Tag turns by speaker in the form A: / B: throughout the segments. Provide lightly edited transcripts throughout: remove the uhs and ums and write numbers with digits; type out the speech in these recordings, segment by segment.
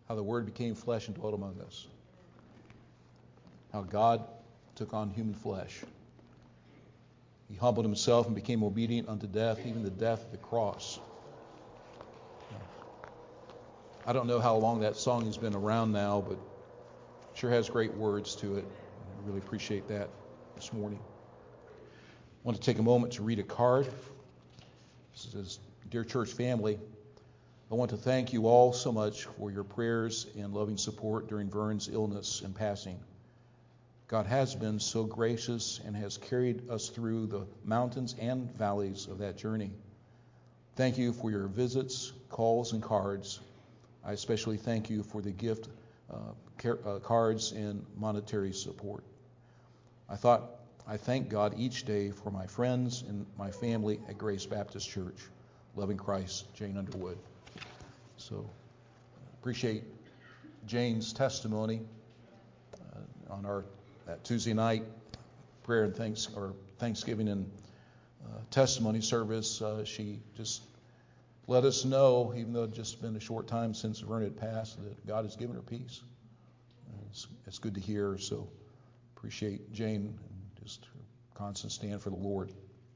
A: how the Word became flesh and dwelt among us. How God took on human flesh. He humbled himself and became obedient unto death, even the death of the cross. I don't know how long that song has been around now, but it sure has great words to it. I really appreciate that this morning. I want to take a moment to read a card. This says, "Dear church family, I want to thank you all so much for your prayers and loving support during Vern's illness and passing. God has been so gracious and has carried us through the mountains and valleys of that journey. Thank you for your visits, calls, and cards. I especially thank you for the gift cards and monetary support. I thank God each day for my friends and my family at Grace Baptist Church. Loving Christ, Jane Underwood." So, appreciate Jane's testimony on that Tuesday night prayer and Thanksgiving and testimony service. She just let us know, even though it's just been a short time since Vern had passed, that God has given her peace. It's good to hear. So appreciate Jane and just her constant stand for the Lord.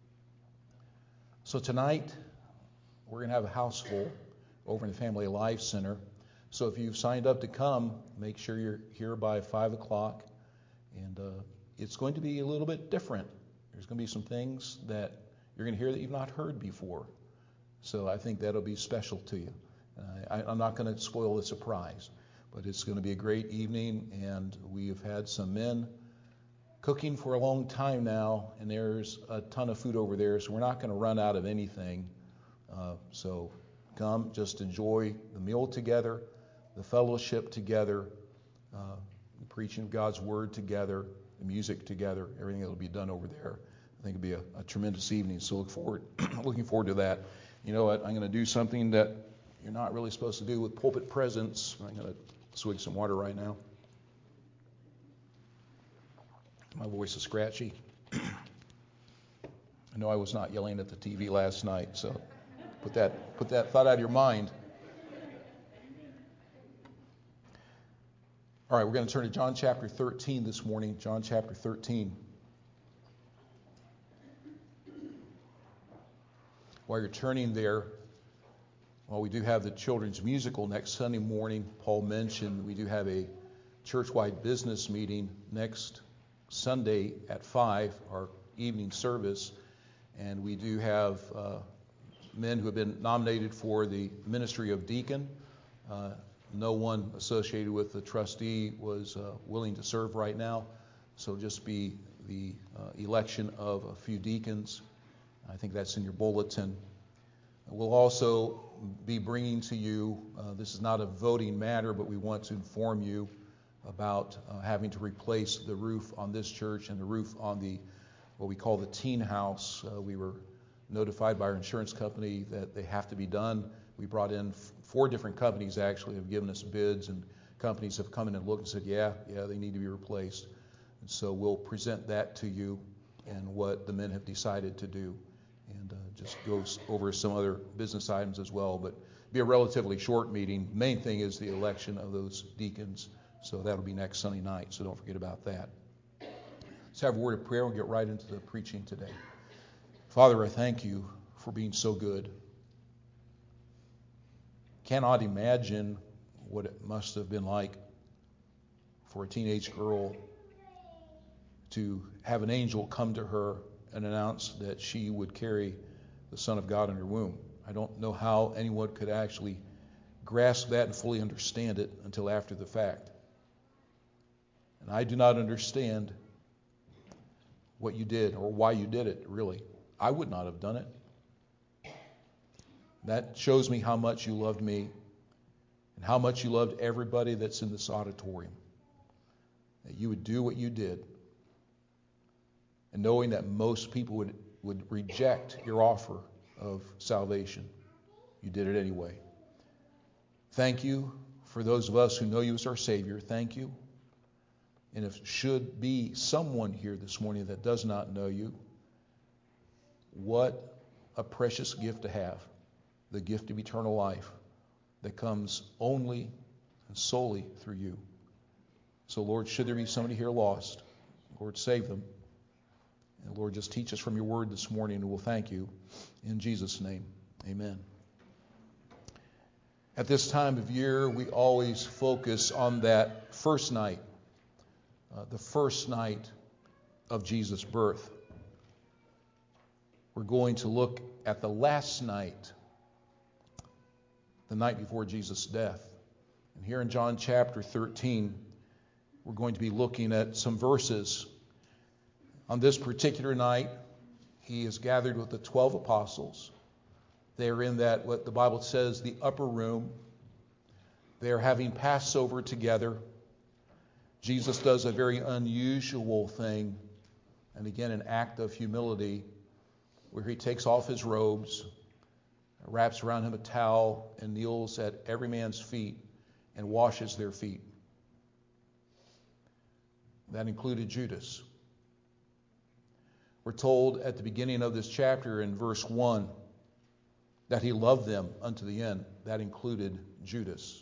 A: So tonight we're going to have a house full over in the Family Life Center. So if you've signed up to come, make sure you're here by 5 o'clock. And it's going to be a little bit different. There's going to be some things that you're going to hear that you've not heard before. So I think that'll be special to you. I'm not going to spoil the surprise, but it's going to be a great evening. And we've had some men cooking for a long time now, and there's a ton of food over there, so we're not going to run out of anything. So come, just enjoy the meal together, the fellowship together, the preaching of God's Word together, the music together, everything that will be done over there. I think it'll be a tremendous evening, so looking forward to that. You know what, I'm going to do something that you're not really supposed to do with pulpit presence. I'm going to swig some water right now. My voice is scratchy. I know I was not yelling at the TV last night, so put that thought out of your mind. All right, we're going to turn to John chapter 13 this morning. John chapter 13. While you're turning there, well, we do have the children's musical next Sunday morning. Paul mentioned we do have a church-wide business meeting next Sunday at 5, our evening service. And we do have men who have been nominated for the ministry of deacon. No one associated with the trustee was willing to serve right now, so just be the election of a few deacons. I think that's in your bulletin. We'll also be bringing to you, this is not a voting matter, but we want to inform you about having to replace the roof on this church and the roof on what we call the teen house. We were notified by our insurance company that they have to be done. We brought in 4 different companies actually have given us bids, and companies have come in and looked and said, yeah, they need to be replaced. And so we'll present that to you and what the men have decided to do, and just goes over some other business items as well. But it'll be a relatively short meeting. The main thing is the election of those deacons, so that'll be next Sunday night, so don't forget about that. Let's have a word of prayer and we'll get right into the preaching today. Father, I thank you for being so good. Cannot imagine what it must have been like for a teenage girl to have an angel come to her and announce that she would carry the Son of God in her womb. I don't know how anyone could actually grasp that and fully understand it until after the fact. And I do not understand what you did or why you did it, really. I would not have done it. That shows me how much you loved me and how much you loved everybody that's in this auditorium. That you would do what you did. And knowing that most people would reject your offer of salvation, you did it anyway. Thank you for those of us who know you as our Savior. Thank you. And if should be someone here this morning that does not know you, what a precious gift to have. The gift of eternal life that comes only and solely through you. So, Lord, should there be somebody here lost, Lord, save them. And Lord, just teach us from your word this morning, and we'll thank you. In Jesus' name, amen. At this time of year, we always focus on that first night, the first night of Jesus' birth. We're going to look at the last night, the night before Jesus' death. And here in John chapter 13, we're going to be looking at some verses. On this particular night, he is gathered with the 12 apostles. They are in that, what the Bible says, the upper room. They are having Passover together. Jesus does a very unusual thing, and again, an act of humility, where he takes off his robes, wraps around him a towel, and kneels at every man's feet and washes their feet. That included Judas. We're told at the beginning of this chapter in verse 1 that he loved them unto the end. That included Judas.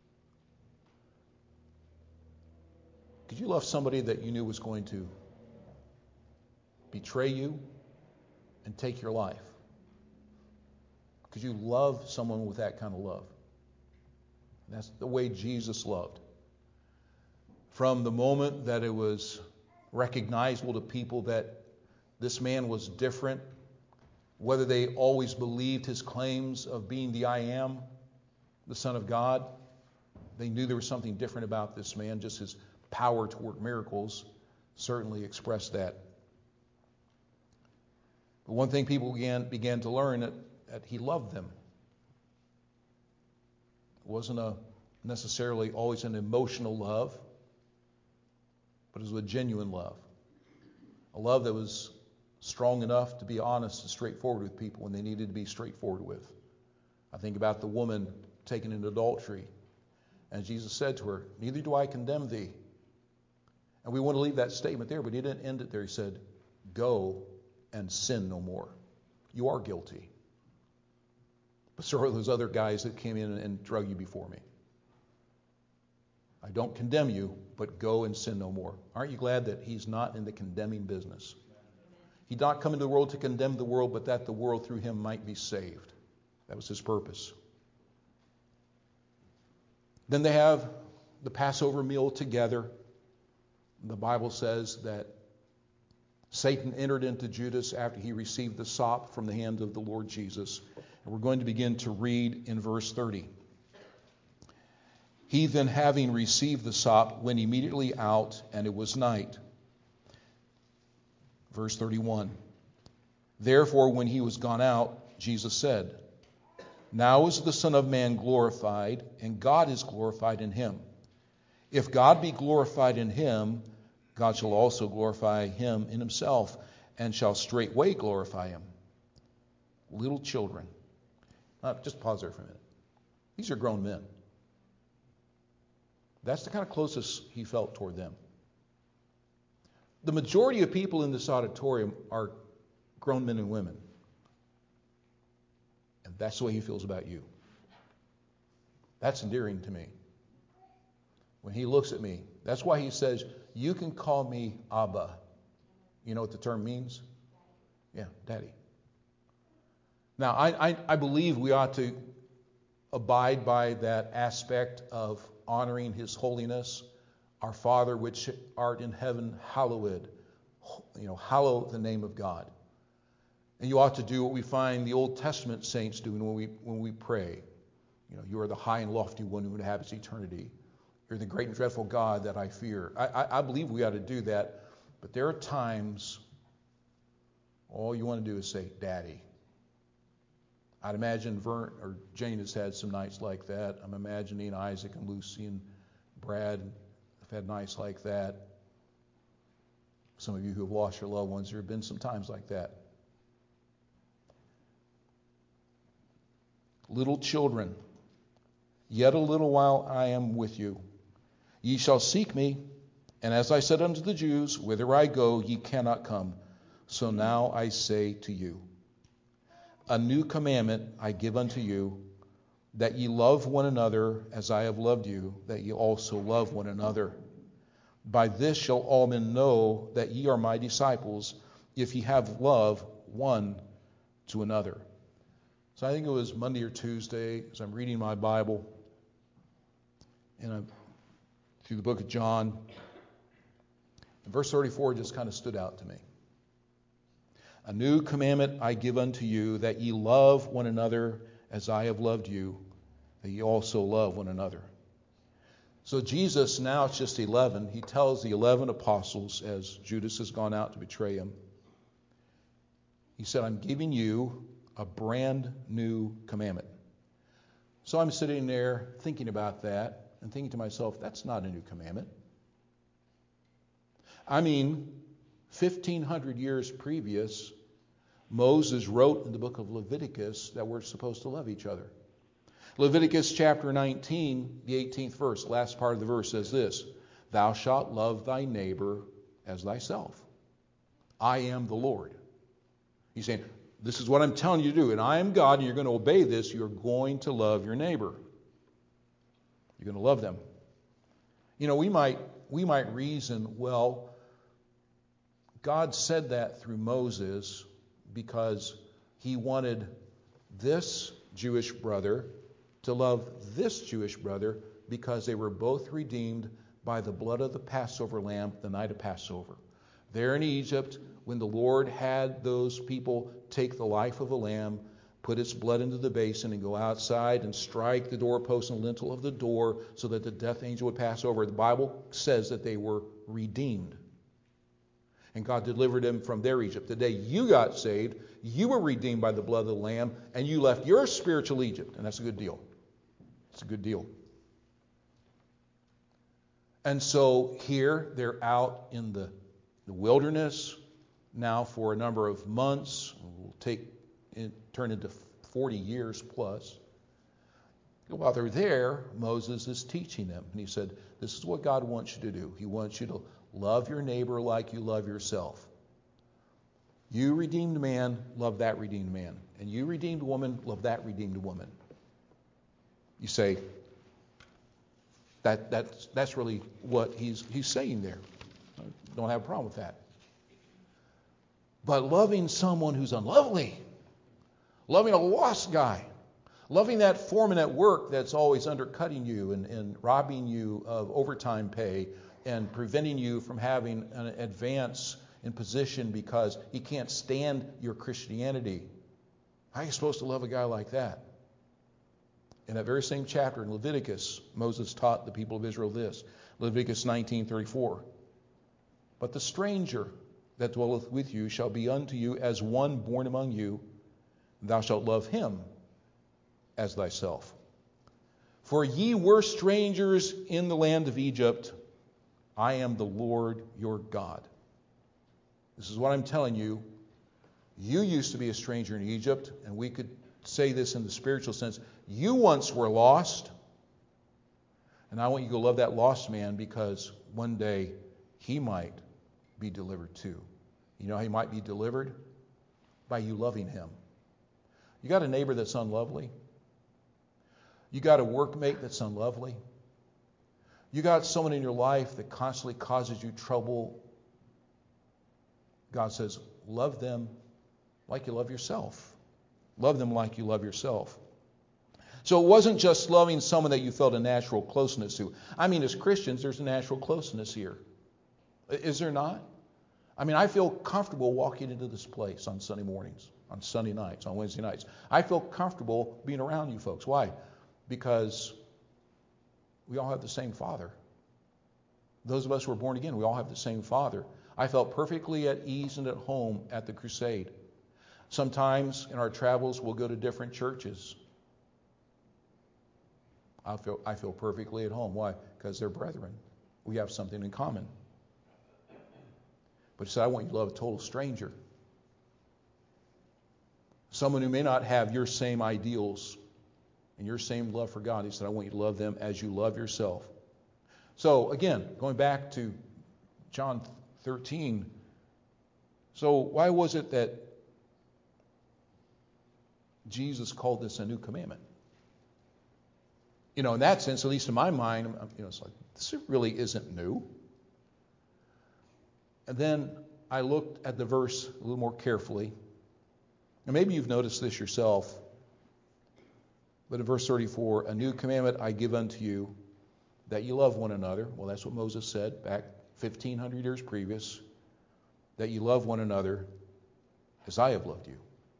A: Could you love somebody that you knew was going to betray you and take your life? Could you love someone with that kind of love? And that's the way Jesus loved. From the moment that it was recognizable to people that this man was different, whether they always believed his claims of being the I Am, the Son of God, they knew there was something different about this man. Just his power to work miracles certainly expressed that. But one thing people began to learn that he loved them. It wasn't necessarily always an emotional love, but it was a genuine love. A love that was strong enough to be honest and straightforward with people when they needed to be straightforward with. I think about the woman taken in adultery. And Jesus said to her, "Neither do I condemn thee." And we want to leave that statement there, but he didn't end it there. He said, "Go and sin no more. You are guilty. But so are those other guys that came in and drug you before me. I don't condemn you, but go and sin no more." Aren't you glad that he's not in the condemning business? He did not come into the world to condemn the world, but that the world through him might be saved. That was his purpose. Then they have the Passover meal together. The Bible says that Satan entered into Judas after he received the sop from the hand of the Lord Jesus. And we're going to begin to read in verse 30. He then, having received the sop, went immediately out, and it was night. Verse 31. Therefore, when he was gone out, Jesus said, "Now is the Son of Man glorified, and God is glorified in him. If God be glorified in him, God shall also glorify him in himself, and shall straightway glorify him." Little children. Just pause there for a minute. These are grown men. That's the kind of closest he felt toward them. The majority of people in this auditorium are grown men and women. And that's the way he feels about you. That's endearing to me. When he looks at me, that's why he says, "You can call me Abba." You know what the term means? Yeah, Daddy. Now, I believe we ought to abide by that aspect of honoring his holiness. Our Father which art in heaven, hallowed. Hallow the name of God. And you ought to do what we find the Old Testament saints doing when we pray. You are the high and lofty one who inhabits eternity. You're the great and dreadful God that I fear. I believe we ought to do that. But there are times all you want to do is say, "Daddy." I'd imagine Vern or Jane has had some nights like that. I'm imagining Isaac and Lucy and Brad have had nights like that. Some of you who have lost your loved ones, there have been some times like that. Little children, yet a little while I am with you. Ye shall seek me, and as I said unto the Jews, whither I go, ye cannot come. So now I say to you, a new commandment I give unto you, that ye love one another as I have loved you, that ye also love one another. By this shall all men know that ye are my disciples, if ye have love one to another. So I think it was Monday or Tuesday, as I'm reading my Bible, and I'm through the book of John, and verse 34 just kind of stood out to me. A new commandment I give unto you, that ye love one another as I have loved you, that ye also love one another. So Jesus, now it's just 11. He tells the 11 apostles, as Judas has gone out to betray him, he said, I'm giving you a brand new commandment. So I'm sitting there thinking about that and thinking to myself, that's not a new commandment. I mean, 1,500 years previous, Moses wrote in the book of Leviticus that we're supposed to love each other. Leviticus chapter 19, the 18th verse, last part of the verse says this, Thou shalt love thy neighbor as thyself. I am the Lord. He's saying, this is what I'm telling you to do, and I am God, and you're going to obey this. You're going to love your neighbor. You're going to love them. You know, we might reason, well, God said that through Moses because he wanted this Jewish brother to love this Jewish brother because they were both redeemed by the blood of the Passover lamb the night of Passover. There in Egypt, when the Lord had those people take the life of a lamb, put its blood into the basin and go outside and strike the doorpost and lintel of the door so that the death angel would pass over, the Bible says that they were redeemed. And God delivered them from their Egypt. The day you got saved, you were redeemed by the blood of the Lamb, and you left your spiritual Egypt. And that's a good deal. It's a good deal. And so here they're out in the wilderness now for a number of months. It will turn into 40 years plus. While they're there, Moses is teaching them. And he said, this is what God wants you to do. He wants you to love your neighbor like you love yourself. You redeemed man, love that redeemed man. And you redeemed woman, love that redeemed woman. You say, that's really what he's saying there. I don't have a problem with that. But loving someone who's unlovely, loving a lost guy, loving that foreman at work that's always undercutting you and robbing you of overtime pay and preventing you from having an advance in position because he can't stand your Christianity. How are you supposed to love a guy like that? In that very same chapter in Leviticus, Moses taught the people of Israel this. Leviticus 19:34. But the stranger that dwelleth with you shall be unto you as one born among you. Thou shalt love him as thyself. For ye were strangers in the land of Egypt. I am the Lord your God. This is what I'm telling you. You used to be a stranger in Egypt, and we could say this in the spiritual sense. You once were lost, and I want you to love that lost man because one day he might be delivered too. You know how he might be delivered? By you loving him. You got a neighbor that's unlovely? You got a workmate that's unlovely? You got someone in your life that constantly causes you trouble? God says, love them like you love yourself. Love them like you love yourself. So it wasn't just loving someone that you felt a natural closeness to. I mean, as Christians, there's a natural closeness here. Is there not? I mean, I feel comfortable walking into this place on Sunday mornings, on Sunday nights, on Wednesday nights. I feel comfortable being around you folks. Why? Because we all have the same Father. Those of us who are born again, we all have the same Father. I felt perfectly at ease and at home at the crusade. Sometimes in our travels, we'll go to different churches. I feel perfectly at home. Why? Because they're brethren. We have something in common. But he said, I want you to love a total stranger. Someone who may not have your same ideals and your same love for God. He said, I want you to love them as you love yourself. So again, going back to John 13. So why was it that Jesus called this a new commandment? In that sense, at least in my mind, it's like, this really isn't new. And then I looked at the verse a little more carefully. And maybe you've noticed this yourself. But in verse 34, a new commandment I give unto you, that you love one another. Well, that's what Moses said back 1,500 years previous. That you love one another as I have loved you.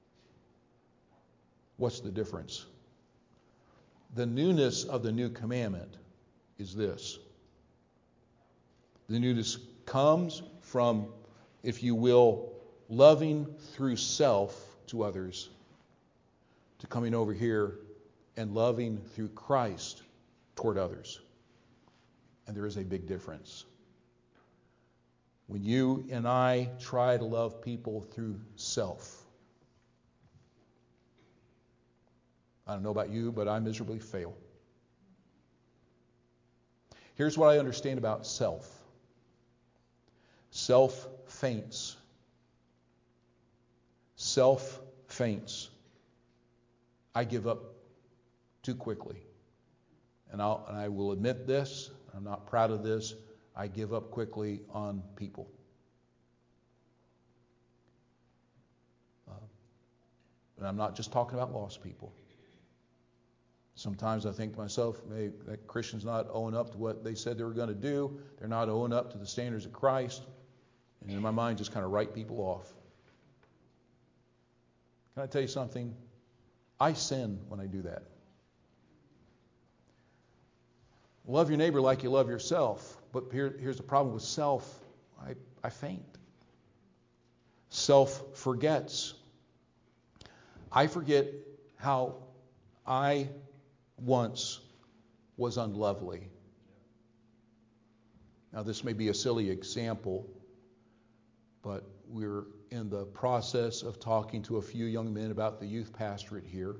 A: What's the difference? The newness of the new commandment is this. The newness comes from, if you will, loving through self to others, to coming over here and loving through Christ toward others. And there is a big difference. When you and I try to love people through self, I don't know about you, but I miserably fail. Here's what I understand about self. Self faints. Self faints. I give up too quickly. And I will admit this. I'm not proud of this. I give up quickly on people. And I'm not just talking about lost people. Sometimes I think to myself, hey, that Christian's not owing up to what they said they were going to do. They're not owing up to the standards of Christ. And in my mind, just kind of write people off. Can I tell you something? I sin when I do that. Love your neighbor like you love yourself. But here's the problem with self. I faint. Self forgets. I forget how I once was unlovely. Now, this may be a silly example, but we're in the process of talking to a few young men about the youth pastorate here.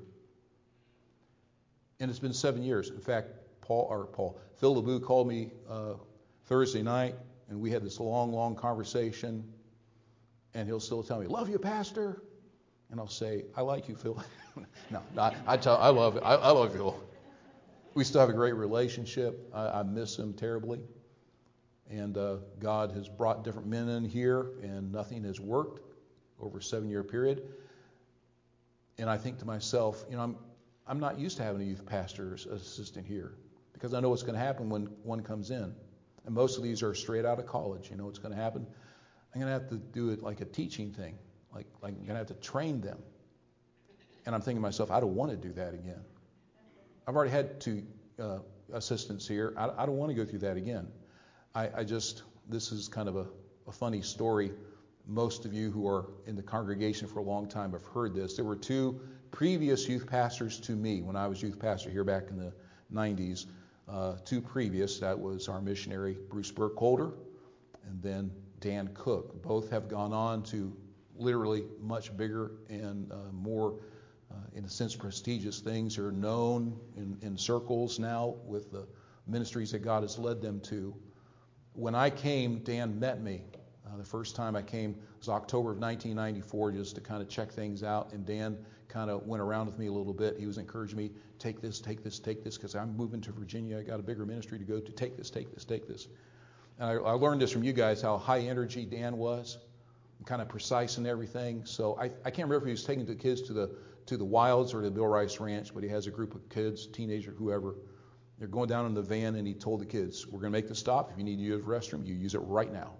A: And it's been 7 years. In fact, Phil LeBoux called me Thursday night, and we had this long conversation. And he'll still tell me, "Love you, Pastor." And I'll say, "I like you, Phil." No, I love Phil. We still have a great relationship. I miss him terribly. And God has brought different men in here, and nothing has worked over a 7-year period. And I think to myself, I'm not used to having a youth pastor's assistant here, because I know what's going to happen when one comes in. And most of these are straight out of college. You know what's going to happen? I'm going to have to do it like a teaching thing. Like I'm going to have to train them. And I'm thinking to myself, I don't want to do that again. I've already had 2 assistants here. I don't want to go through that again. This is kind of a funny story. Most of you who are in the congregation for a long time have heard this. There were 2 previous youth pastors to me when I was youth pastor here back in the 90s. 2 previous, that was our missionary Bruce Burkholder and then Dan Cook. Both have gone on to literally much bigger and more, in a sense, prestigious things. Are known in circles now with the ministries that God has led them to. When I came, Dan met me. The first time I came was October of 1994, just to kind of check things out. And Dan kind of went around with me a little bit. He was encouraging me, take this, because I'm moving to Virginia. I got a bigger ministry to go to. Take this. And I learned this from you guys, how high energy Dan was, kind of precise in everything. So I can't remember if he was taking the kids to the Wilds or the Bill Rice Ranch, but he has a group of kids, teenager, whoever. They're going down in the van, and he told the kids, "We're going to make the stop. If you need to use the restroom, you use it right now."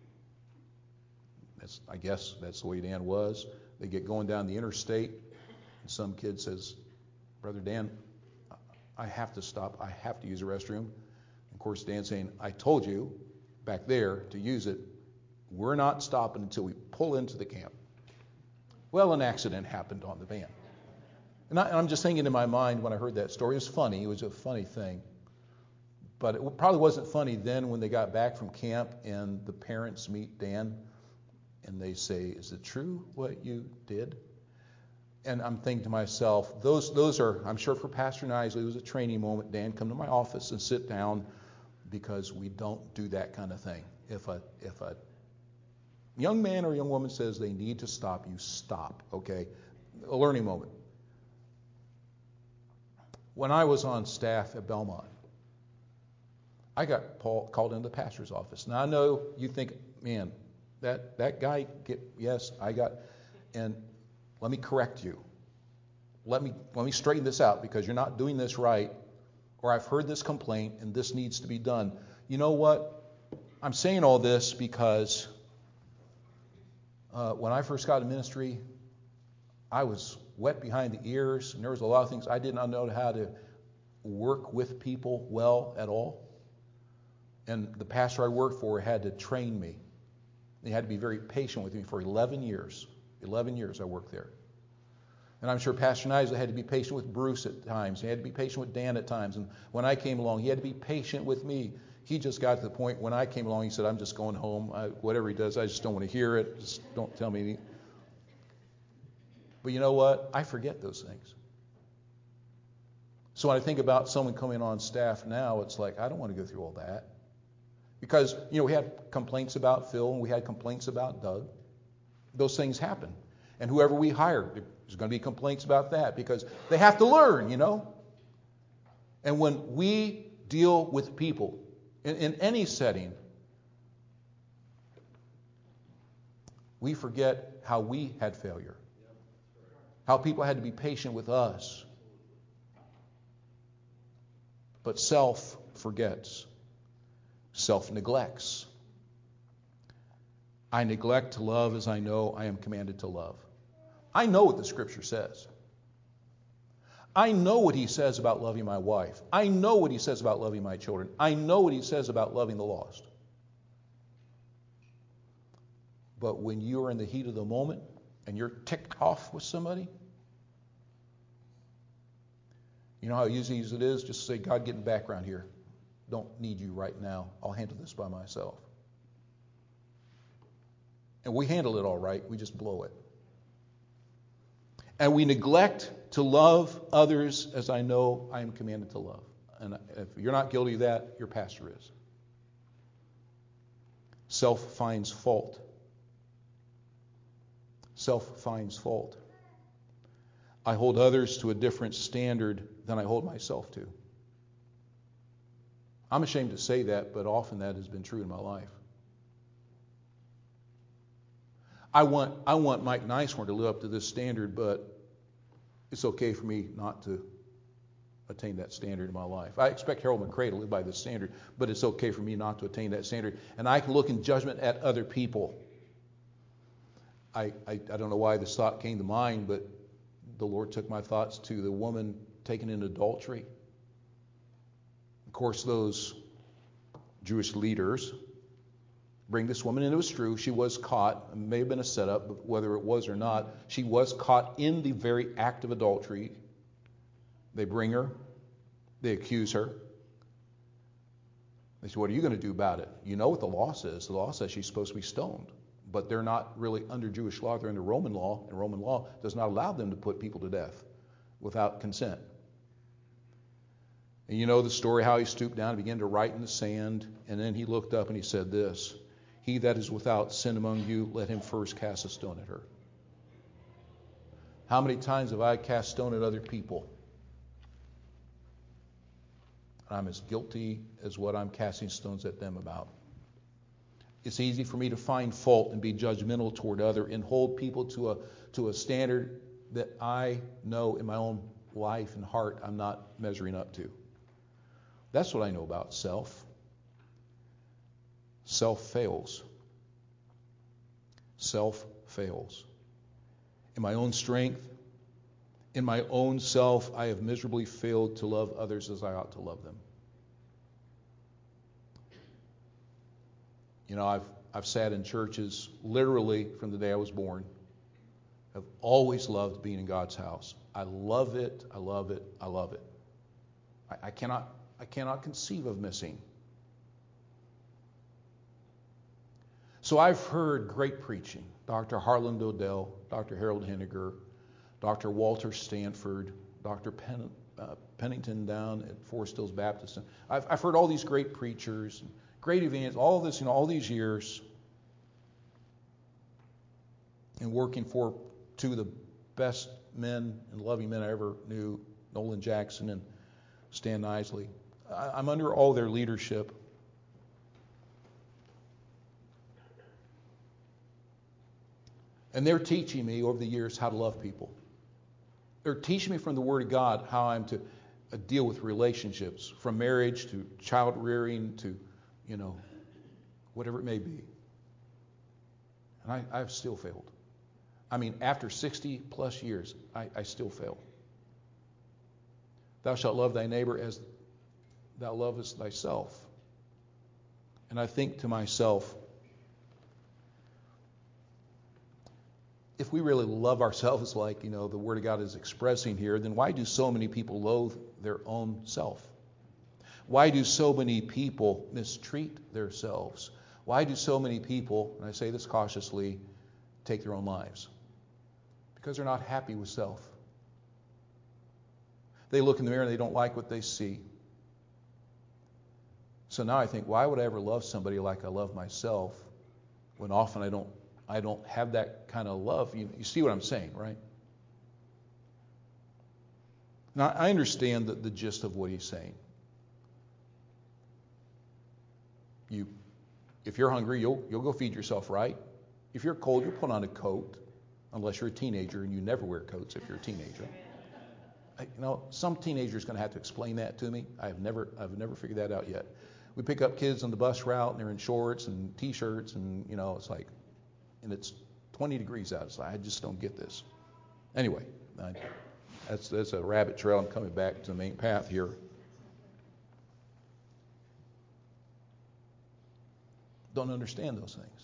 A: I guess that's the way Dan was. They get going down the interstate, and some kid says, "Brother Dan, I have to stop. I have to use the restroom." Of course, Dan's saying, "I told you back there to use it. We're not stopping until we pull into the camp." Well, an accident happened on the van. And I'm just thinking in my mind when I heard that story, it was funny. It was a funny thing. But it probably wasn't funny then when they got back from camp and the parents meet Dan and they say, "Is it true what you did?" And I'm thinking to myself, those are, I'm sure for Pastor Nisley, it was a training moment. Dan, come to my office and sit down, because we don't do that kind of thing. If a young man or young woman says they need to stop, you stop, okay? A learning moment. When I was on staff at Belmont, I got called into the pastor's office. Now I know you think, man, that guy, yes, I got, and let me correct you. Let me straighten this out because you're not doing this right, or I've heard this complaint and this needs to be done. You know what? I'm saying all this because when I first got in ministry, I was wet behind the ears, and there was a lot of things I did not know how to work with people well at all. And the pastor I worked for had to train me. He had to be very patient with me for 11 years. 11 years I worked there. And I'm sure Pastor Nigel had to be patient with Bruce at times. He had to be patient with Dan at times. And when I came along, he had to be patient with me. He just got to the point when I came along, he said, I'm just going home. Whatever he does, I just don't want to hear it. Just don't tell me anything. But you know what? I forget those things. So when I think about someone coming on staff now, it's like, I don't want to go through all that. Because, we had complaints about Phil and we had complaints about Doug. Those things happen. And whoever we hire, there's going to be complaints about that because they have to learn, And when we deal with people in any setting, we forget how we had failure. How people had to be patient with us. But self forgets. Self neglects. I neglect to love as I know I am commanded to love. I know what the Scripture says. I know what He says about loving my wife. I know what He says about loving my children. I know what He says about loving the lost. But when you are in the heat of the moment and you're ticked off with somebody, you know how easy it is? Just say, God, get in the background here. Don't need you right now. I'll handle this by myself. And we handle it all right. We just blow it. And we neglect to love others as I know I am commanded to love. And if you're not guilty of that, your pastor is. Self finds fault. Self finds fault. I hold others to a different standard than I hold myself to. I'm ashamed to say that, but often that has been true in my life. I want Mike Nicehorn to live up to this standard, but it's okay for me not to attain that standard in my life. I expect Harold McCray to live by this standard, but it's okay for me not to attain that standard. And I can look in judgment at other people. I don't know why this thought came to mind, but the Lord took my thoughts to the woman taken in adultery. Of course, those Jewish leaders bring this woman in. It was true. She was caught. It may have been a setup, but whether it was or not, she was caught in the very act of adultery. They bring her. They accuse her. They say, what are you going to do about it? You know what the law says. The law says she's supposed to be stoned. But they're not really under Jewish law. They're under Roman law. And Roman law does not allow them to put people to death without consent. And you know the story how he stooped down and began to write in the sand. And then he looked up and he said this, he that is without sin among you, let him first cast a stone at her. How many times have I cast stone at other people? I'm as guilty as what I'm casting stones at them about. It's easy for me to find fault and be judgmental toward other and hold people to a standard that I know in my own life and heart I'm not measuring up to. That's what I know about self. Self fails. Self fails. In my own strength, in my own self, I have miserably failed to love others as I ought to love them. You know, I've sat in churches literally from the day I was born. I've always loved being in God's house. I love it. I love it. I love it. I cannot conceive of missing. So I've heard great preaching. Dr. Harlan Dodell, Dr. Harold Henniger, Dr. Walter Stanford, Dr. Pennington down at Forest Hills Baptist. I've heard all these great preachers, great evangelists, all this, all these years, and working for two of the best men and loving men I ever knew, Nolan Jackson and Stan Isley. I'm under all their leadership. And they're teaching me over the years how to love people. They're teaching me from the Word of God how I'm to deal with relationships, from marriage to child rearing to, whatever it may be. And I've still failed. I mean, after 60 plus years, I still fail. Thou shalt love thy neighbor as thou lovest thyself. And I think to myself, if we really love ourselves like, the Word of God is expressing here, then why do so many people loathe their own self? Why do so many people mistreat themselves? Why do so many people, and I say this cautiously, take their own lives? Because they're not happy with self. They look in the mirror and they don't like what they see. So now I think, why would I ever love somebody like I love myself when often I don't have that kind of love? You see what I'm saying, right? Now, I understand the gist of what he's saying. If you're hungry, you'll go feed yourself, right? If you're cold, you'll put on a coat, unless you're a teenager, and you never wear coats if you're a teenager. Some teenager's going to have to explain that to me. I've never figured that out yet. We pick up kids on the bus route, and they're in shorts and T-shirts, and it's like, and it's 20 degrees outside. I just don't get this. Anyway, that's a rabbit trail. I'm coming back to the main path here. Don't understand those things.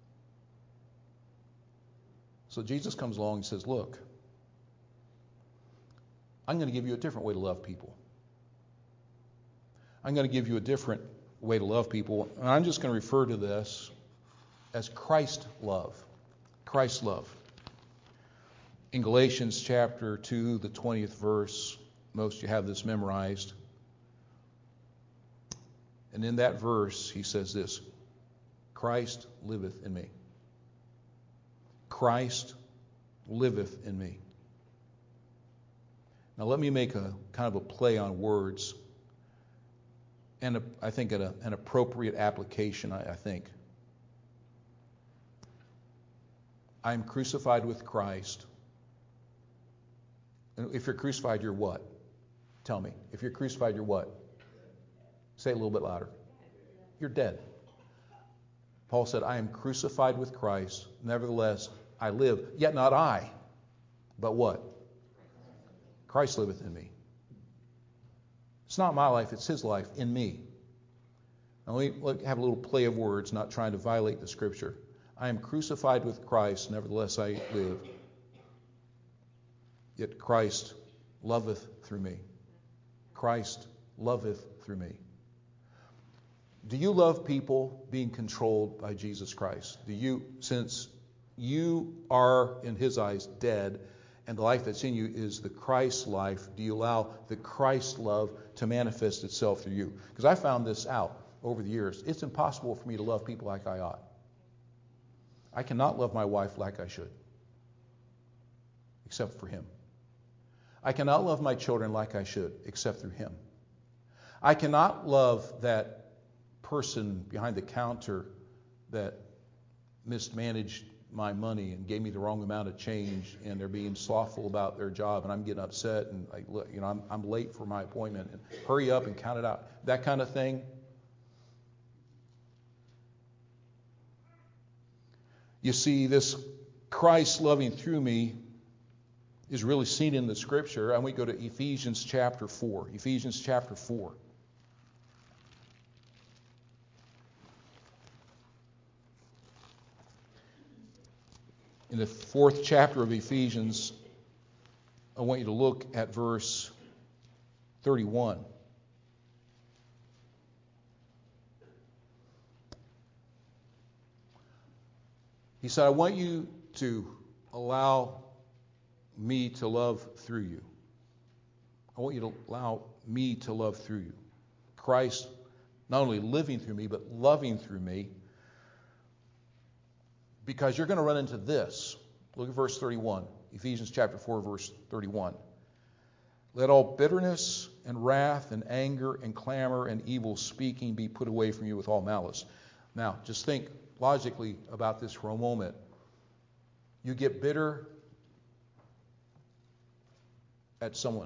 A: So Jesus comes along and says, look, I'm going to give you a different way to love people. I'm going to give you a different way to love people. And I'm just going to refer to this as Christ love. Christ love. In Galatians chapter 2, the 20th verse, most of you have this memorized. And in that verse, he says this, Christ liveth in me. Christ liveth in me. Now let me make a kind of a play on words, and I think an appropriate application, I think. I am crucified with Christ. And if you're crucified, you're what? Tell me. If you're crucified, you're what? Say it a little bit louder. You're dead. Paul said, I am crucified with Christ. Nevertheless, I live. Yet not I. But what? Christ liveth in me. It's not my life, it's his life in me. Now let me have a little play of words, not trying to violate the scripture. I am crucified with Christ, nevertheless I live. Yet Christ loveth through me. Christ loveth through me. Do you love people being controlled by Jesus Christ? Do you, since you are in his eyes dead, and the life that's in you is the Christ life, do you allow the Christ love to manifest itself through you? Because I found this out over the years. It's impossible for me to love people like I ought. I cannot love my wife like I should, except for him. I cannot love my children like I should, except through him. I cannot love that person behind the counter that mismanaged my money and gave me the wrong amount of change, and they're being slothful about their job, and I'm getting upset, and I'm late for my appointment, and hurry up and count it out. That kind of thing. You see, this Christ loving through me is really seen in the scripture. And we go to Ephesians chapter 4. Ephesians chapter 4. In the 4th chapter of Ephesians, I want you to look at verse 31. He said, I want you to allow me to love through you. I want you to allow me to love through you. Christ not only living through me, but loving through me. Because you're going to run into this. Look at verse 31. Ephesians chapter 4, verse 31. Let all bitterness and wrath and anger and clamor and evil speaking be put away from you with all malice. Now, just think logically about this for a moment. You get bitter at someone.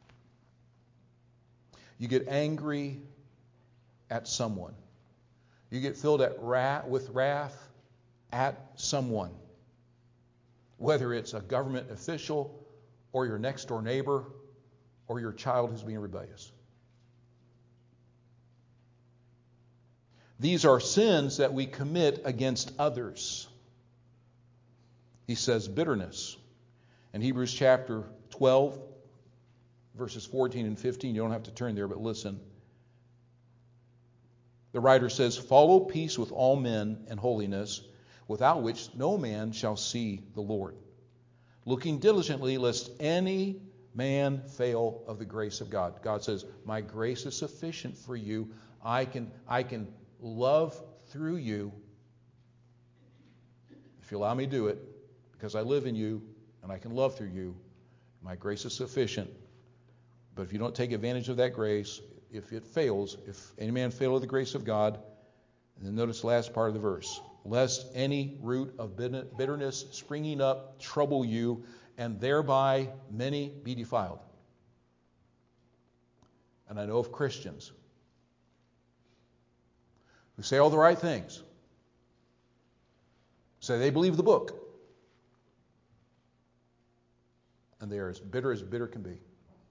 A: You get angry at someone. You get filled with wrath at someone. Whether it's a government official or your next door neighbor or your child who's being rebellious. These are sins that we commit against others. He says bitterness. In Hebrews chapter 12, verses 14 and 15, you don't have to turn there, but listen. The writer says, follow peace with all men and holiness, without which no man shall see the Lord. Looking diligently, lest any man fail of the grace of God. God says, my grace is sufficient for you. I can love through you if you allow me to do it, because I live in you and I can love through you. My grace is sufficient. But if you don't take advantage of that grace, if it fails, if any man fail of the grace of God, and then notice the last part of the verse, lest any root of bitterness springing up trouble you, and thereby many be defiled. And I know of Christians who say all the right things, say they believe the book, and they are as bitter can be.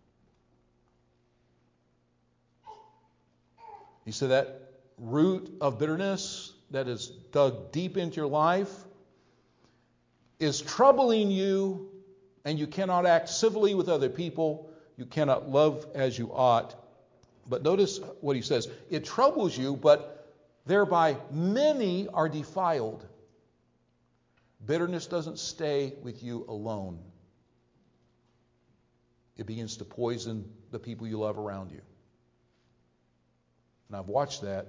A: He said that root of bitterness that is dug deep into your life is troubling you, and you cannot act civilly with other people. You cannot love as you ought. But notice what he says. It troubles you, but thereby many are defiled. Bitterness doesn't stay with you alone. It begins to poison the people you love around you. And I've watched that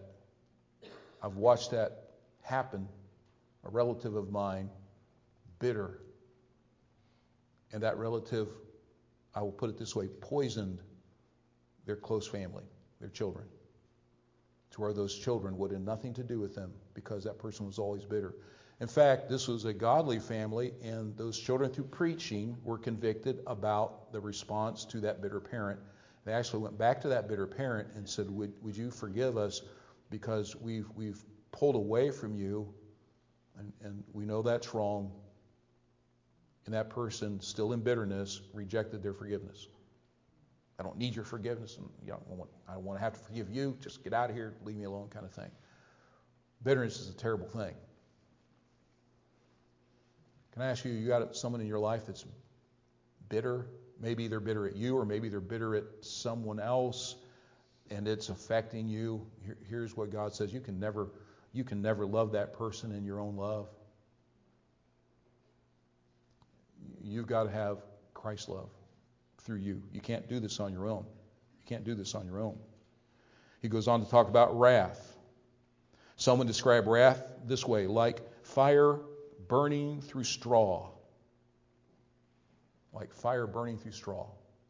A: happen. A relative of mine, bitter. And that relative, I will put it this way, poisoned their close family, their children, to where those children would have nothing to do with them because that person was always bitter. In fact, this was a godly family, and those children, through preaching, were convicted about the response to that bitter parent. They actually went back to that bitter parent and said, would you forgive us because we've pulled away from you, and we know that's wrong. And that person, still in bitterness, rejected their forgiveness. I don't need your forgiveness, and I don't want to have to forgive you. Just get out of here, leave me alone, kind of thing. Bitterness is a terrible thing. Can I ask you, you got someone in your life that's bitter? Maybe they're bitter at you, or maybe they're bitter at someone else, and it's affecting you. Here's what God says: you can never love that person in your own love. You've got to have Christ's love through you. You can't do this on your own. You can't do this on your own. He goes on to talk about wrath. Someone described wrath this way: like fire burning through straw. Like fire burning through straw.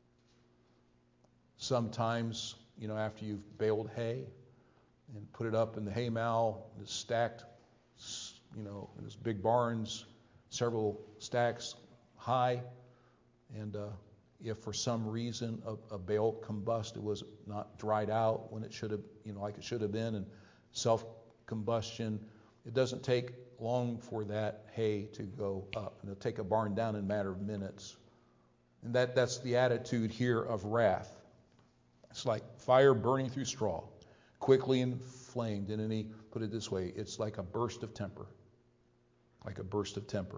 A: Sometimes, after you've baled hay and put it up in the hay mow, it's stacked, in those big barns, several stacks high, and if for some reason a bale combusted, it was not dried out when it should have, like it should have been, and self-combustion, it doesn't take long for that hay to go up, and it'll take a barn down in a matter of minutes. And that's the attitude here of wrath. It's like fire burning through straw, quickly inflamed. And then he put it this way: it's like a burst of temper. Like a burst of temper.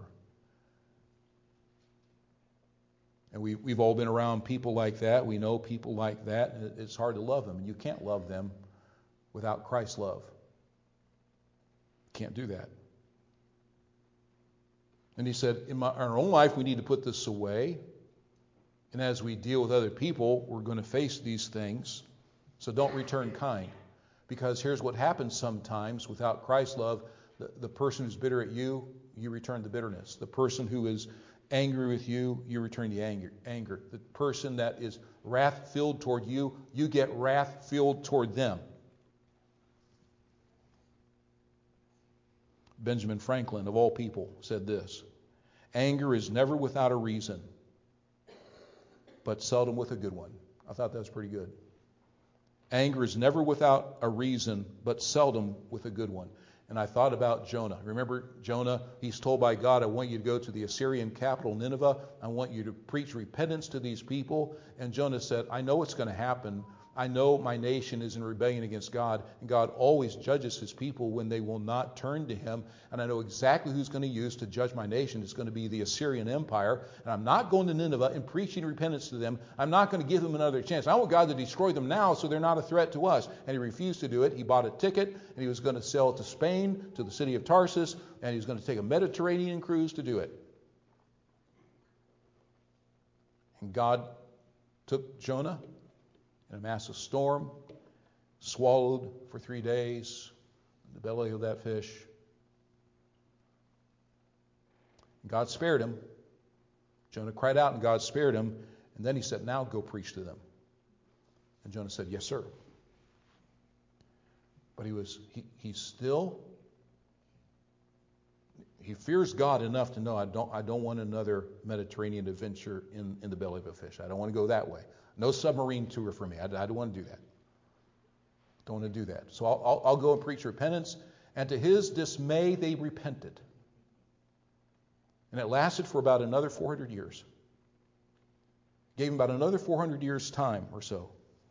A: And we've all been around people like that. We know people like that. And it's hard to love them. And you can't love them without Christ's love. Can't do that. And he said, in our own life, we need to put this away. And as we deal with other people, we're going to face these things. So don't return kind. Because here's what happens sometimes without Christ's love. The person who's bitter at you, you return the bitterness. The person who is angry with you, you return the anger. The person that is wrath-filled toward you, you get wrath-filled toward them. Benjamin Franklin, of all people, said this: anger is never without a reason, but seldom with a good one. I thought that was pretty good. Anger is never without a reason, but seldom with a good one. And I thought about Jonah. Remember Jonah? He's told by God, I want you to go to the Assyrian capital, Nineveh. I want you to preach repentance to these people. And Jonah said, I know what's going to happen. I know my nation is in rebellion against God, and God always judges his people when they will not turn to him. And I know exactly who's going to use to judge my nation. It's going to be the Assyrian Empire. And I'm not going to Nineveh and preaching repentance to them. I'm not going to give them another chance. I want God to destroy them now so they're not a threat to us. And he refused to do it. He bought a ticket, and he was going to sail to Spain, to the city of Tarsus, and he was going to take a Mediterranean cruise to do it. And God took Jonah in a massive storm, swallowed for 3 days in the belly of that fish. God spared him. Jonah cried out and God spared him. And then he said, now go preach to them. And Jonah said, yes, sir. But he fears God enough to know I don't want another Mediterranean adventure in the belly of a fish. I don't want to go that way. No submarine tour for me. I don't want to do that. Don't want to do that. So I'll go and preach repentance. And to his dismay, they repented. And it lasted for about another 400 years. Gave him about another 400 years' time or so.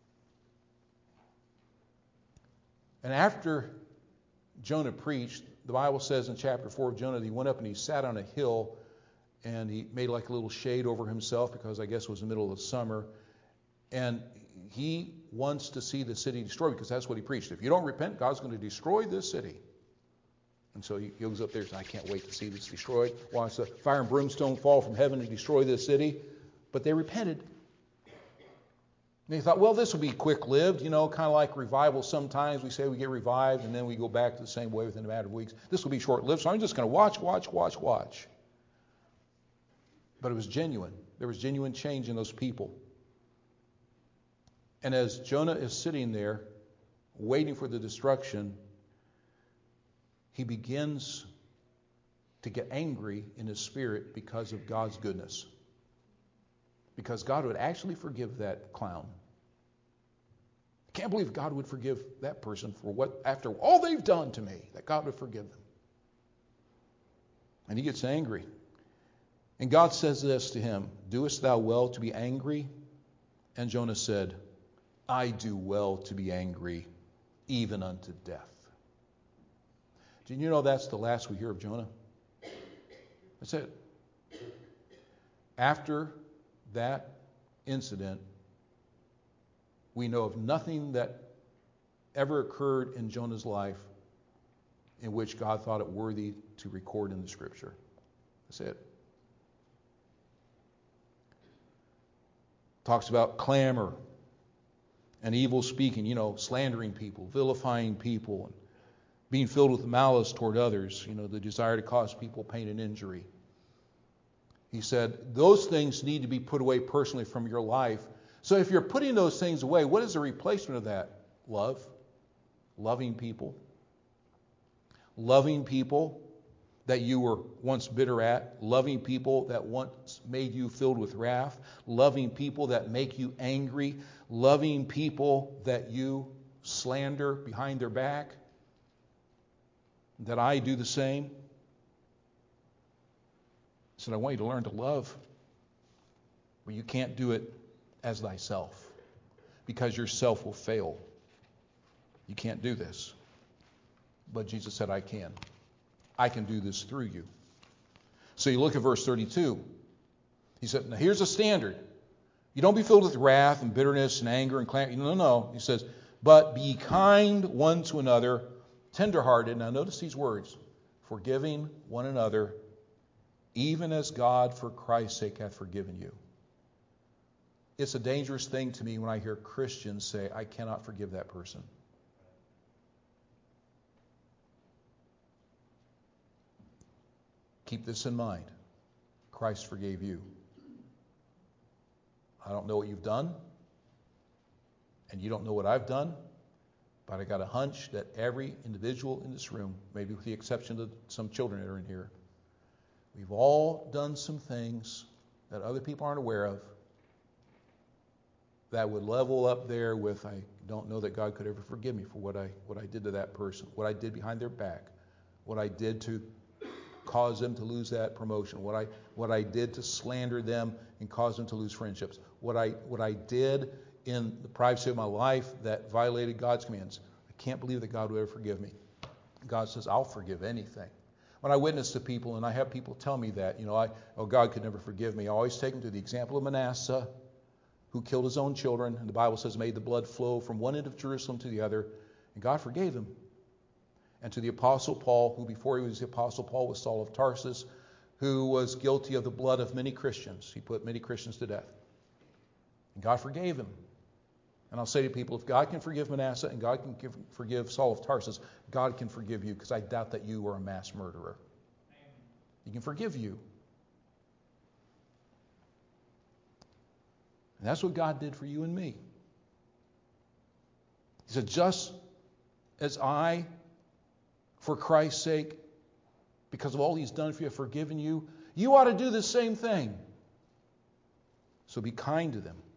A: And after Jonah preached, the Bible says in chapter 4 of Jonah that he went up and he sat on a hill and he made like a little shade over himself because I guess it was the middle of the summer. And he wants to see the city destroyed because that's what he preached. If you don't repent, God's going to destroy this city. And so he goes up there and says, I can't wait to see this destroyed. Watch the fire and brimstone fall from heaven and destroy this city. But they repented. And they thought, well, this will be quick-lived, kind of like revival. Sometimes we say we get revived and then we go back to the same way within a matter of weeks. This will be short-lived, so I'm just going to watch. But it was genuine. There was genuine change in those people. And as Jonah is sitting there waiting for the destruction, he begins to get angry in his spirit because of God's goodness. Because God would actually forgive that clown. I can't believe God would forgive that person for after all they've done to me, that God would forgive them. And he gets angry. And God says this to him, doest thou well to be angry? And Jonah said, I do well to be angry, even unto death. Did you know that's the last we hear of Jonah? That's it. After that incident, we know of nothing that ever occurred in Jonah's life in which God thought it worthy to record in the Scripture. That's it. Talks about clamor and evil speaking, slandering people, vilifying people, and being filled with malice toward others, the desire to cause people pain and injury. He said, those things need to be put away personally from your life. So if you're putting those things away, what is the replacement of that? Love. Loving people. Loving people that you were once bitter at. Loving people that once made you filled with wrath. Loving people that make you angry. Loving people that you slander behind their back. That I do the same. He said, I want you to learn to love, but you can't do it as thyself, because yourself will fail. You can't do this. But Jesus said, I can. I can do this through you. So you look at verse 32. He said, now here's a standard. You don't be filled with wrath and bitterness and anger and clamor. No. He says, but be kind one to another, tenderhearted. Now notice these words. Forgiving one another, even as God for Christ's sake hath forgiven you. It's a dangerous thing to me when I hear Christians say, I cannot forgive that person. Keep this in mind. Christ forgave you. I don't know what you've done, and you don't know what I've done, but I got a hunch that every individual in this room, maybe with the exception of some children that are in here, we've all done some things that other people aren't aware of that would level up there with, I don't know that God could ever forgive me for what I did to that person, what I did behind their back, what I did to cause them to lose that promotion, what I did to slander them and cause them to lose friendships, what I did in the privacy of my life that violated God's commands. I can't believe that God would ever forgive me. God says, I'll forgive anything. When I witness to people, and I have people tell me that, God could never forgive me, I always take them to the example of Manasseh, who killed his own children, and the Bible says made the blood flow from one end of Jerusalem to the other, and God forgave him. And to the Apostle Paul, who before he was the Apostle Paul was Saul of Tarsus, who was guilty of the blood of many Christians. He put many Christians to death. And God forgave him. And I'll say to people, if God can forgive Manasseh and God can forgive Saul of Tarsus, God can forgive you, because I doubt that you are a mass murderer. He can forgive you. And that's what God did for you and me. He said, just as I, for Christ's sake, because of all he's done for you, have forgiven you, you ought to do the same thing. So be kind to them.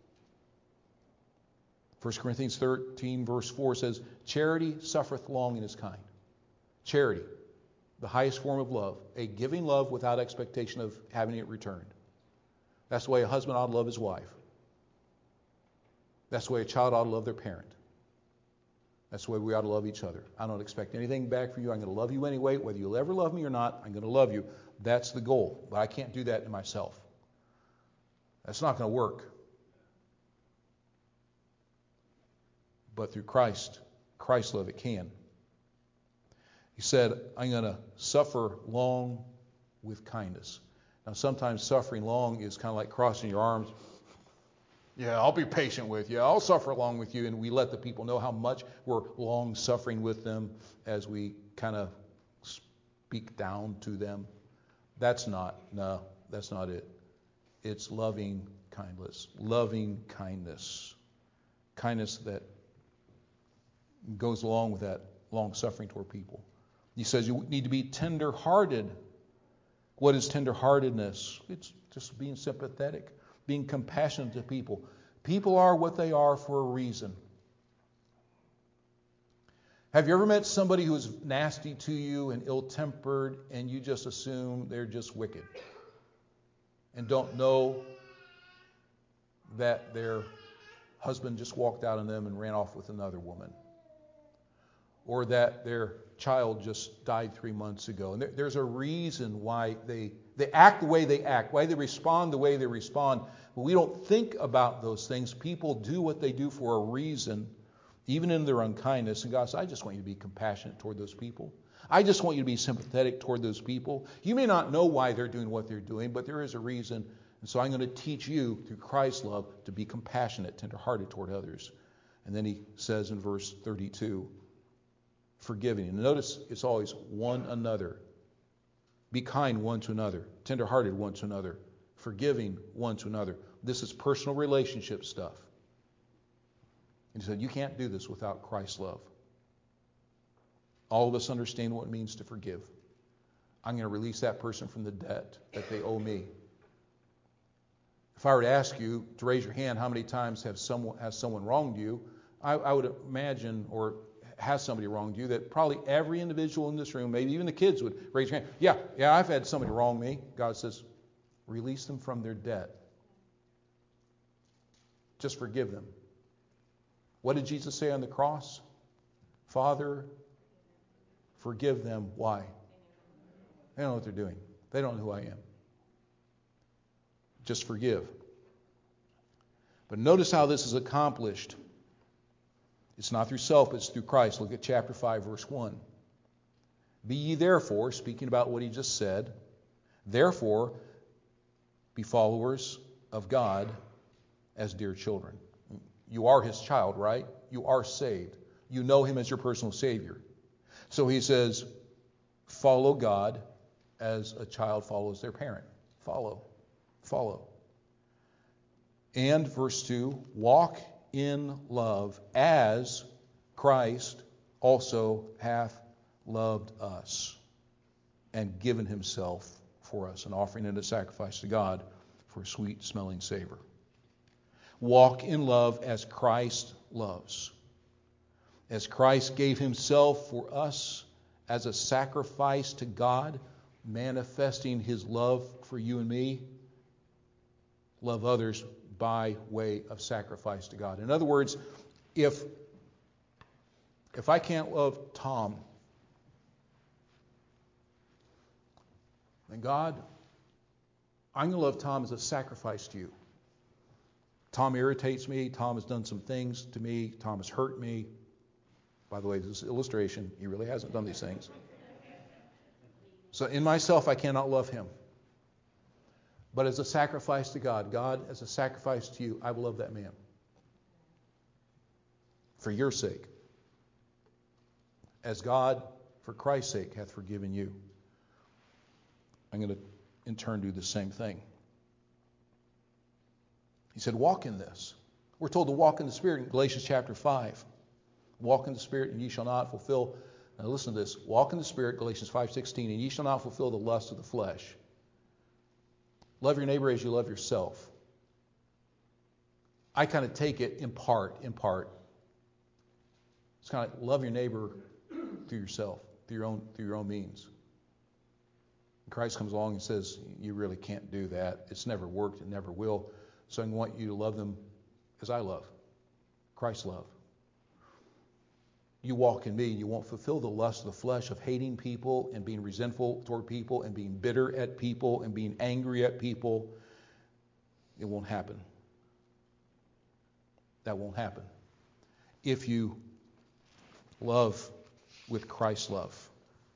A: 1 Corinthians 13 verse 4 says, charity suffereth long and is kind. Charity, the highest form of love, a giving love without expectation of having it returned. That's the way a husband ought to love his wife. That's the way a child ought to love their parent. That's the way we ought to love each other. I don't expect anything back from you. I'm going to love you anyway. Whether you'll ever love me or not, I'm going to love you. That's the goal. But I can't do that in myself. That's not going to work. But through Christ's love, it can. He said, I'm going to suffer long with kindness. Now, sometimes suffering long is kind of like crossing your arms. Yeah, I'll be patient with you. I'll suffer along with you. And we let the people know how much we're long suffering with them as we kind of speak down to them. That's not it. It's loving kindness. Loving kindness. Kindness that goes along with that long suffering toward people. He says you need to be tender-hearted. What is tender-heartedness? It's just being sympathetic. Being compassionate to people. People are what they are for a reason. Have you ever met somebody who is nasty to you and ill-tempered and you just assume they're just wicked and don't know that their husband just walked out on them and ran off with another woman? Or that their child just died 3 months ago. And there's a reason why they act the way they act, why they respond the way they respond. But we don't think about those things. People do what they do for a reason, even in their unkindness. And God says, I just want you to be compassionate toward those people. I just want you to be sympathetic toward those people. You may not know why they're doing what they're doing, but there is a reason. And so I'm going to teach you through Christ's love to be compassionate, tenderhearted toward others. And then he says in verse 32, forgiving. And notice it's always one another. Be kind one to another, tenderhearted one to another, forgiving one to another. This is personal relationship stuff. And he said, you can't do this without Christ's love. All of us understand what it means to forgive. I'm going to release that person from the debt that they owe me. If I were to ask you to raise your hand, how many times has someone wronged you? I would imagine, or has somebody wronged you, that probably every individual in this room, maybe even the kids, would raise their hand. Yeah, I've had somebody wrong me. God says, release them from their debt. Just forgive them. What did Jesus say on the cross? Father, forgive them. Why? They don't know what they're doing. They don't know who I am. Just forgive. But notice how this is accomplished. It's not through self, it's through Christ. Look at chapter 5, verse 1. Be ye therefore, speaking about what he just said, therefore be followers of God as dear children. You are his child, right? You are saved. You know him as your personal Savior. So he says, follow God as a child follows their parent. Follow. follow. And verse 2, walk in love as Christ also hath loved us and given himself for us, an offering and a sacrifice to God for a sweet-smelling savor. Walk in love as Christ loves. As Christ gave himself for us as a sacrifice to God, manifesting his love for you and me, love others by way of sacrifice to God. In other words, if I can't love Tom, then God, I'm going to love Tom as a sacrifice to you. Tom irritates me. Tom has done some things to me. Tom has hurt me. By the way, this illustration, he really hasn't done these things. So in myself, I cannot love him. But as a sacrifice to God, God, as a sacrifice to you, I will love that man. For your sake. As God, for Christ's sake, hath forgiven you. I'm going to, in turn, do the same thing. He said, walk in this. We're told to walk in the Spirit in Galatians chapter 5. Walk in the Spirit, and ye shall not fulfill. Now listen to this. Walk in the Spirit, Galatians 5:16, and ye shall not fulfill the lust of the flesh. Love your neighbor as you love yourself. I kind of take it in part. It's kind of like love your neighbor through yourself, through your own means. And Christ comes along and says, you really can't do that. It's never worked. It never will. So I want you to love them as I love. Christ's love. You walk in me and you won't fulfill the lust of the flesh of hating people and being resentful toward people and being bitter at people and being angry at people. It won't happen. That won't happen. If you love with Christ's love.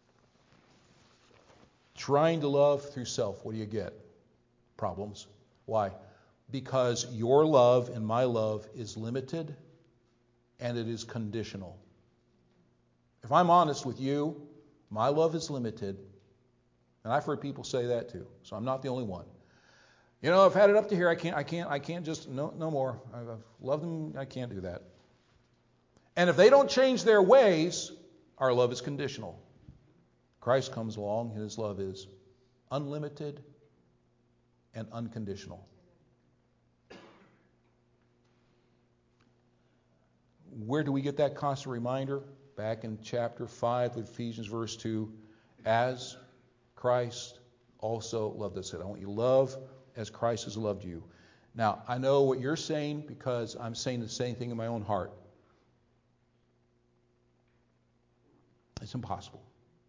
A: Trying to love through self, what do you get? Problems. Why? Because your love and my love is limited and it is conditional. If I'm honest with you, my love is limited. And I've heard people say that too. So I'm not the only one. You know, I've had it up to here. I can't just, no more. I've loved them. I can't do that. And if they don't change their ways, our love is conditional. Christ comes along and his love is unlimited and unconditional. Where do we get that constant reminder? Back in chapter 5 of Ephesians verse 2, as Christ also loved us. I want you to love as Christ has loved you. Now, I know what you're saying because I'm saying the same thing in my own heart. It's impossible.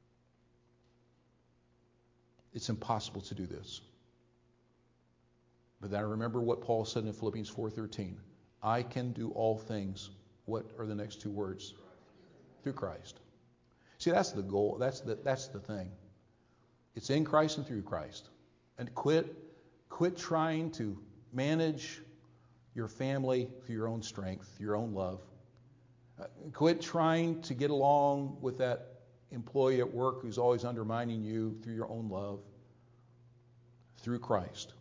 A: It's impossible to do this. But then I remember what Paul said in Philippians 4:13. I can do all things. What are the next two words? Through Christ. See, that's the goal. That's the thing. It's in Christ and through Christ. And quit trying to manage your family through your own strength, your own love. Quit trying to get along with that employee at work who's always undermining you through your own love. Through Christ.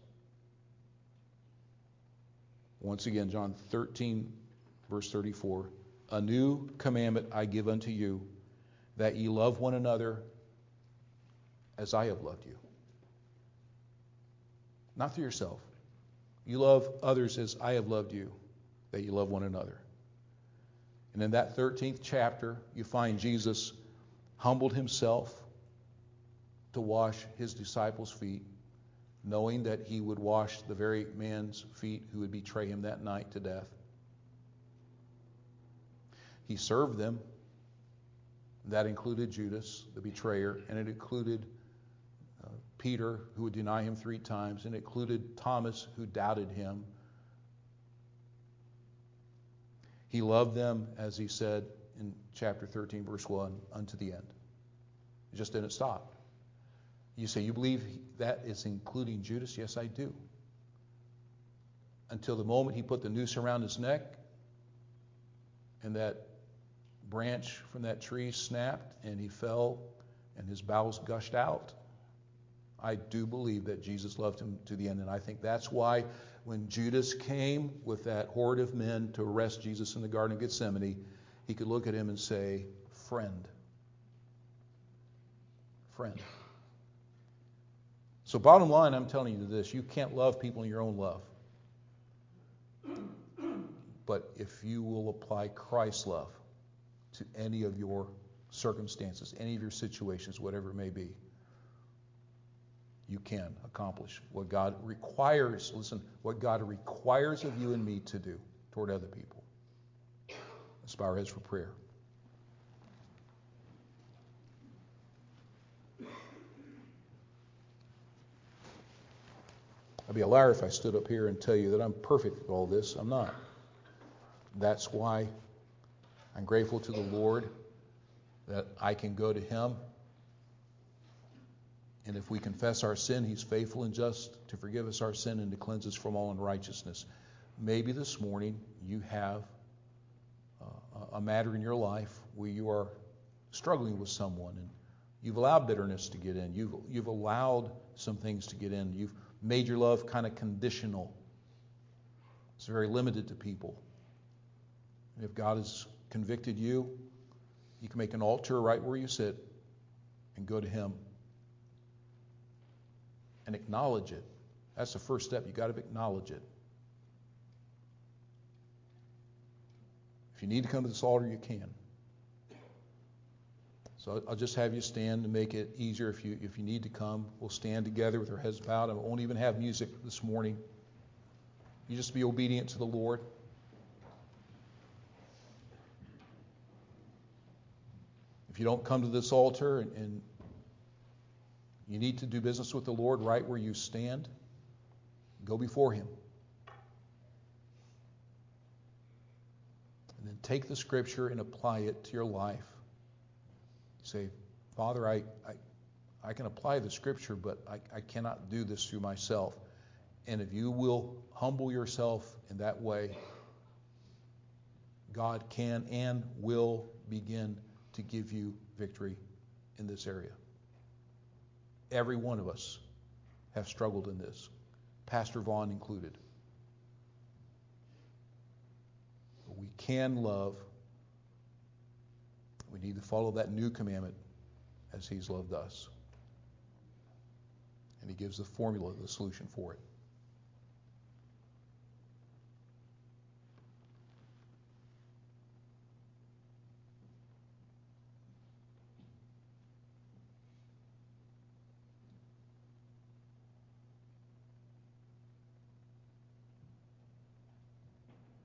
A: Once again, John 13, verse 34. A new commandment I give unto you, that ye love one another as I have loved you. Not through yourself. You love others as I have loved you, that you love one another. And in that 13th chapter, you find Jesus humbled himself to wash his disciples' feet, knowing that he would wash the very man's feet who would betray him that night to death. He served them. That included Judas, the betrayer, and it included Peter, who would deny him 3 times, and it included Thomas, who doubted him. He loved them, as he said in chapter 13, verse 1, unto the end. It just didn't stop. You say, you believe that is including Judas? Yes, I do. Until the moment he put the noose around his neck and that branch from that tree snapped and he fell and his bowels gushed out. I do believe that Jesus loved him to the end, and I think that's why when Judas came with that horde of men to arrest Jesus in the Garden of Gethsemane, he could look at him and say, friend. Friend. So bottom line, I'm telling you this, you can't love people in your own love. But if you will apply Christ's love to any of your circumstances, any of your situations, whatever it may be, you can accomplish what God requires. Listen, what God requires of you and me to do toward other people. Let's bow our heads for prayer. I'd be a liar if I stood up here and tell you that I'm perfect at all this. I'm not. That's why I'm grateful to the Lord that I can go to Him. And if we confess our sin, He's faithful and just to forgive us our sin and to cleanse us from all unrighteousness. Maybe this morning you have a matter in your life where you are struggling with someone and you've allowed bitterness to get in. You've allowed some things to get in. You've made your love kind of conditional. It's very limited to people. And if God has convicted you, you can make an altar right where you sit and go to Him and acknowledge it. That's the first step. You've got to acknowledge it. If you need to come to this altar, you can. So I'll just have you stand to make it easier. If you need to come, we'll stand together with our heads bowed. I won't even have music this morning. You just be obedient to the Lord. If you don't come to this altar and you need to do business with the Lord right where you stand, go before Him. And then take the Scripture and apply it to your life. Say, Father, I can apply the Scripture, but I cannot do this through myself. And if you will humble yourself in that way, God can and will begin to give you victory in this area. Every one of us have struggled in this, Pastor Vaughn included. But we can love. We need to follow that new commandment as He's loved us. And He gives the formula, the solution for it.